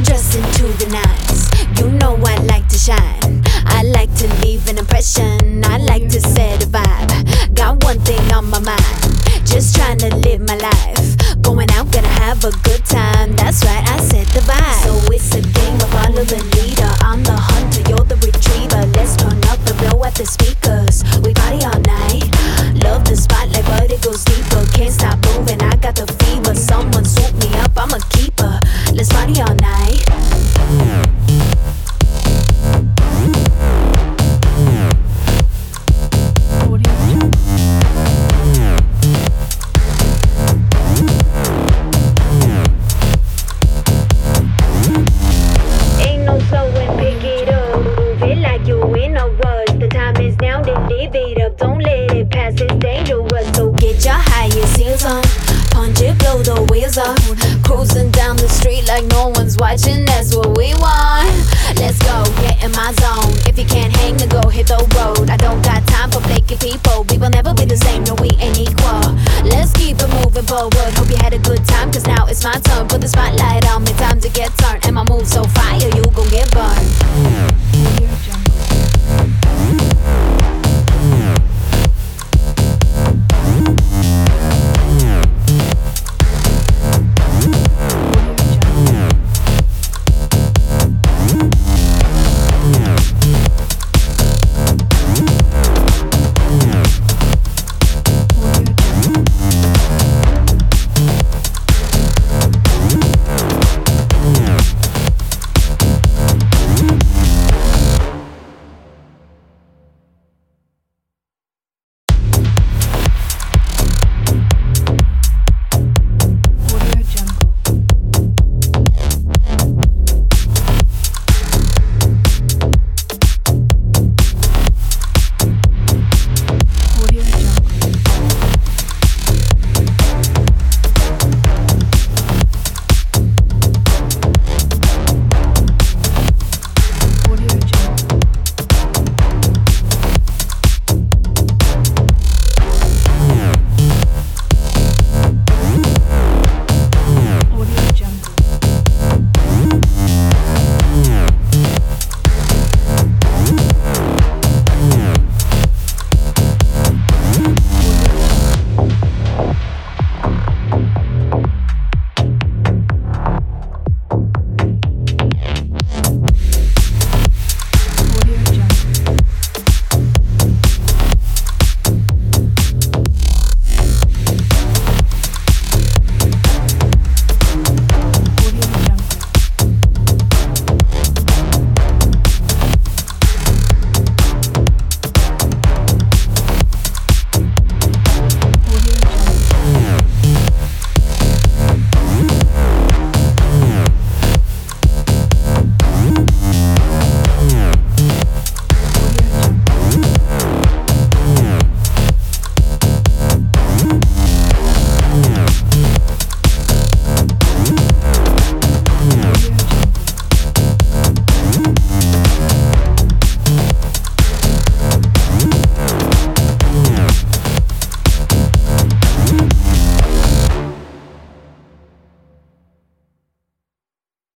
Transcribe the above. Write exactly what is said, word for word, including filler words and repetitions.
dressing to the nines. You know I like to shine. I like to leave an impression. I like to set a vibe. Got one thing on my mind, just trying to live my life. Going out, gonna have a good time. That's right, I set the vibe. So it's a game of follow the leader. I'm the hunter, you're the retriever. Let's turn up and blow at the speakers. We party all night. Love the spotlight, but it goes deeper. Can't stop moving, I got the fever. Someone swoop me up, I'm a keeper. Let's party all night. Ain't no slowing, pick it up. Move it like you in a rush. The time is now, then live it up. Don't let it pass, it's dangerous. So get your highest heels on. Punch it, blow the wheels off. Cruising down the street like no one's watching, that's what we want. Let's go, get in my zone. If you can't hang, then go hit the road. I don't got time for flaky people. We will never be the same, no, we ain't equal. Let's keep it moving forward. Hope you had a good time, cause now it's my turn. Put the spotlight on me, time to get turned. And my moves so fire, you gon' get burned.